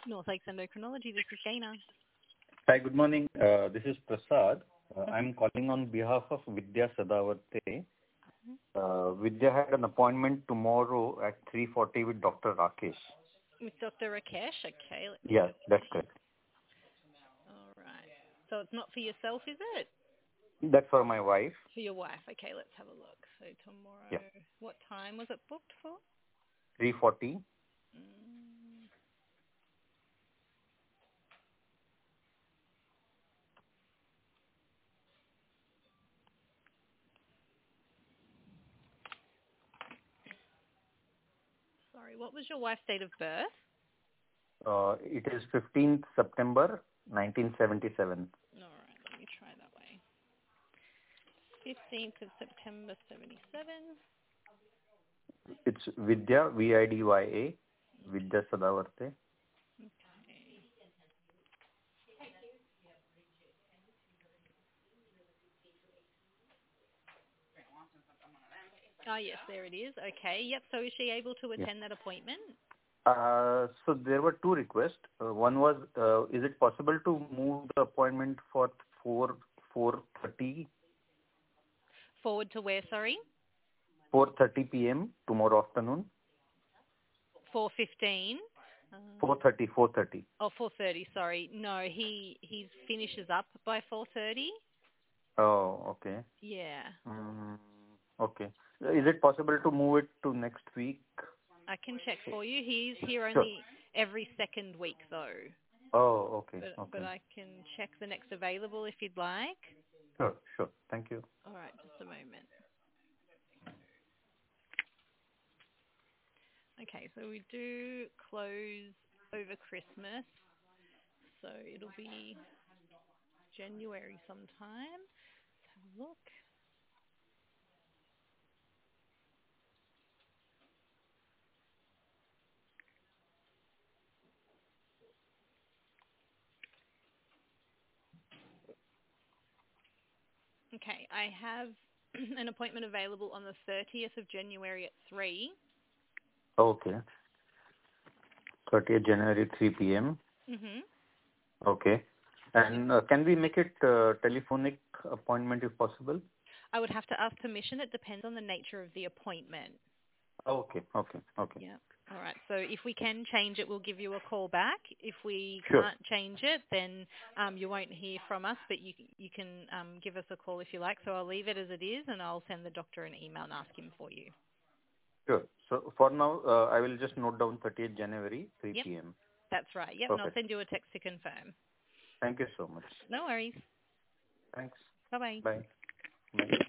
North Lakes Endocrinology. This is Dana. Hi, good morning. This is Prasad. Mm-hmm. I'm calling on behalf of Vidya Sadavarte. Vidya had an appointment tomorrow at 3:40 with Dr. Rakesh. With Dr. Rakesh. Okay. Yeah, that's correct. All right. So it's not for yourself, is it? That's for my wife. For your wife. Okay, let's have a look. So tomorrow, Yeah. what time was it booked for? 3:40. Sorry, what was your wife's date of birth? It is 15th September 1977. All right, let me try that way. 15th of September 77. It's Vidya, Vidya, Vidya Sadavarte. Okay. Oh, yes, there it is. Okay, yep. So is she able to attend that appointment? So there were two requests. One was, is it possible to move the appointment for 4:30 Forward to where, sorry? 4:30 p.m. tomorrow afternoon? 4:15. 4:30. Oh, 4:30. Sorry. No, he finishes up by 4:30. Oh, okay. Yeah. Okay. Is it possible to move it to next week? I can check for you. He's here Sure. only every second week, though. Oh, okay. But I can check the next available if you'd like. Sure. Thank you. All right, just a moment. Okay, so we do close over Christmas, so it'll be January sometime. Let's have a look. Okay, I have an appointment available on the 30th of January at 3. Okay. 30th January, 3 p.m. Mm-hmm. Okay. And can we make it telephonic appointment if possible? I would have to ask permission. It depends on the nature of the appointment. Okay. Yeah. All right. So if we can change it, we'll give you a call back. If we Sure. can't change it, then you won't hear from us, but you can give us a call if you like. So I'll leave it as it is, and I'll send the doctor an email and ask him for you. Sure. So for now, I will just note down 30th January, 3 Yep. p.m. That's right. Yep. Perfect. And I'll send you a text to confirm. Thank you so much. No worries. Thanks. Bye-bye. Bye. Bye.